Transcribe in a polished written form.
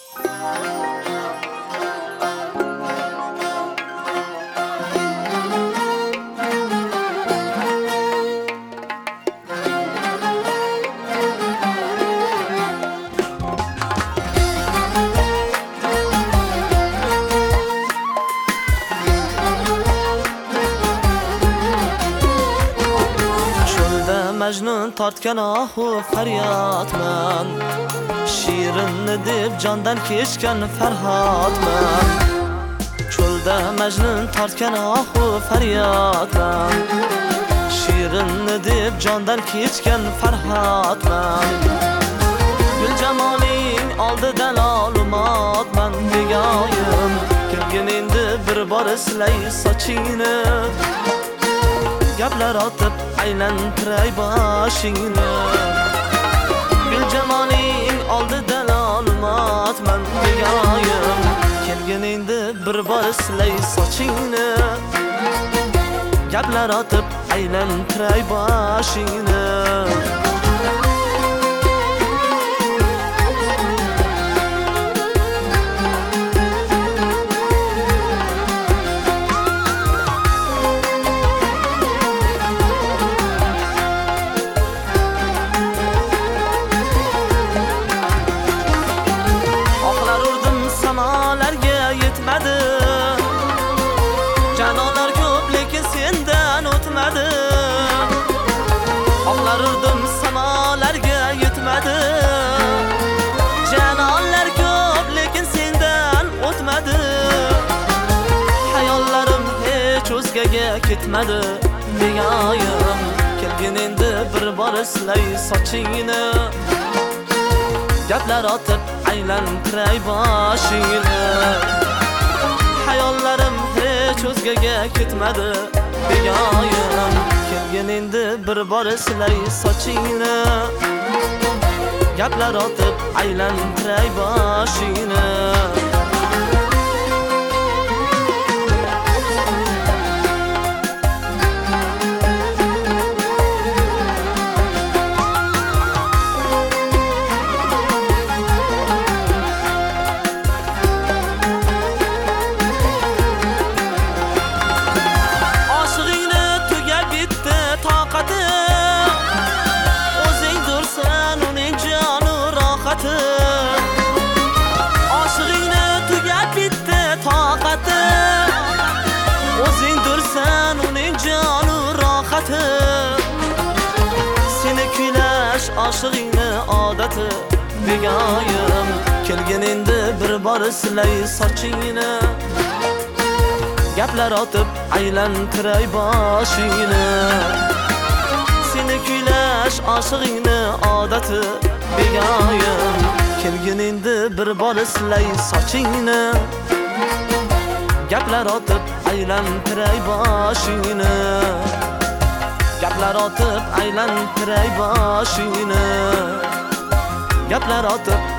Majnun tortgan ohu faryodman, shirinni deb jondan kechgan farhodman. Cho'lda Majnun tortgan ohu faryodman, shirinni deb jondan kechgan farhodman. Gul jamoling oldidan olmodman degoyim, kelgin endi bir bor silay sochingni. Gaplar otib aylantiray boshingni. Gul jamoling oldidan olmodman degoyim, kelgin endi bir bor silay sochingni. Gaplar otib aylantiray boshingni. Canolar ko'p lekin sendan o'tmadi. Oqlar urdim samolarga yetmadi. Canolar ko'p lekin sendan o'tmadi. Hayollarim hech o'zgaga ketmadi degoyim, kelgin endi bir bor silay sochingni. Gaplar otib aylantiray boshingni. Hayollarim hech o'zgaga ketmadi degoyim, kelgin endi bir bor silay sochingni. Gaplar otib aylantiray boshingni. Oshig'ingni tugab bitdi toqati, o'zing dursan uning joni rohati. Seni kuylash oshig'ingni odati degoyim, kelgin endi bir bor silay sochingni. Gaplar otib aylantiray boshingni. Seni kuylash oshig'ingni odati degoyim, kelgin endi bir bor silay sochingni. Gaplar otib aylantiray boshingni. Gaplar otib aylantiray boshingni. Gaplar otib